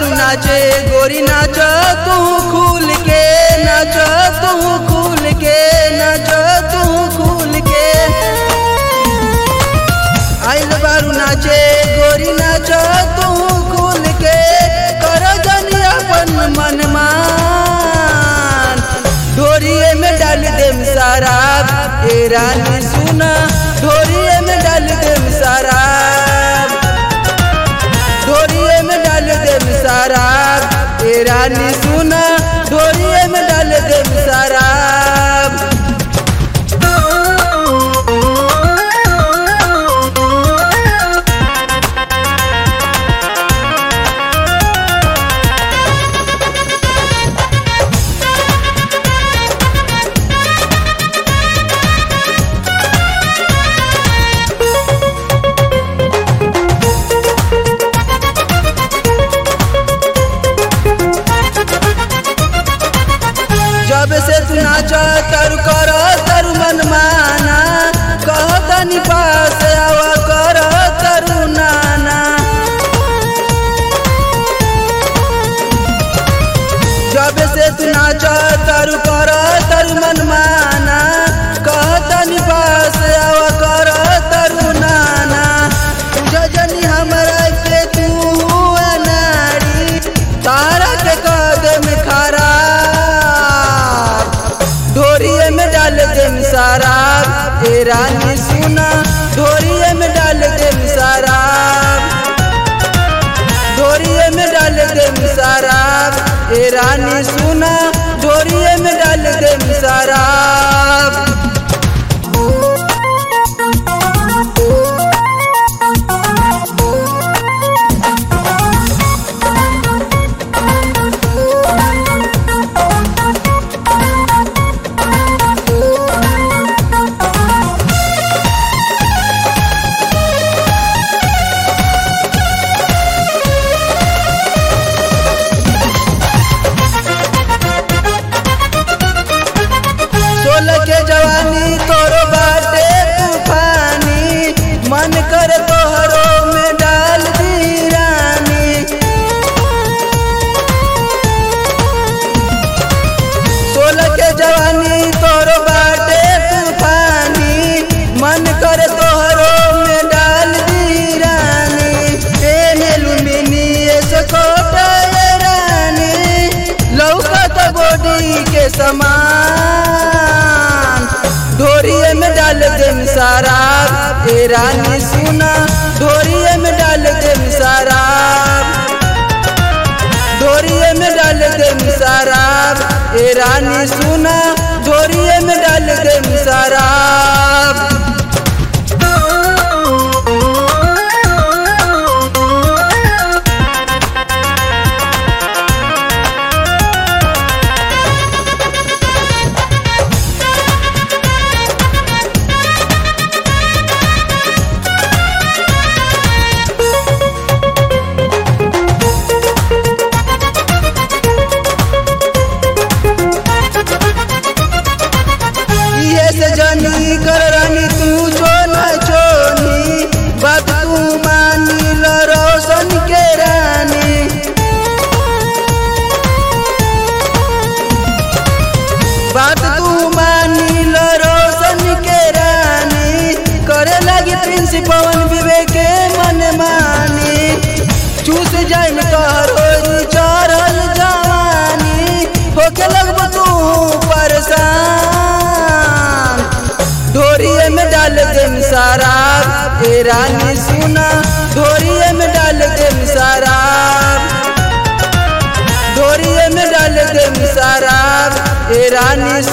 बारू नाचे गोरी नाच तू खुल के नाच तू खुल के नाच तू खुल के आइल बारू नाचे गोरी नाच तू खुल के कर जनी अपन मनमान ढोरिए में डाल देम शराब ए रानी सुना ढोरिए में डाल देम शराब ढोरिए में डाल देम शराब ए रानी सुना ढोरिए में डाल देम शराब जब से तू नाच तरु कर तरु मनमाना कहतनी पास आवा कर तरु नाना जब से तू नाच तरु कर तरु मनमाना कहतनी पास आवा कर तरु नाना जजनी हमरा के तू नारी तारा के कदम खराब ढोरिए में डाल देम शराब ए रानी सुना ढोरिए में डाल देम शराब ढोरिए में डाल देम शराब ए रानी सुना ढोरिए में डाल देम शराब के जवानी तोरो बाटे तूफानी मन कर तोहरो में डाल दी रानी 16 के जवानी तोरो बाटे तूफानी मन कर तोहरो में डाल दी रानी लुमिनी कोट रानी लौकत बॉडी के समान ढोरिए में डाल देम शराब ए रानी सुना ढोरिए में डाल देम शराब ढोरिए में डाल देम शराब ए रानी सुना ढोरिए में डाल देम शराब जनी कर रानी तू जो न छोनी बात तू मानी लो रोशन के रानी बात तू मानी लो रोशन के रानी करे लगी प्रिंस पवन विवेक मन मानी चूस जाइन तोहरो चढ़ल जवानी होके लगब तू परेशान ढोरिए में डाल देम शराब ए रानी सुना ढोरिए में डाल देम शराब ढोरिए में डाल देम शराब ए रानी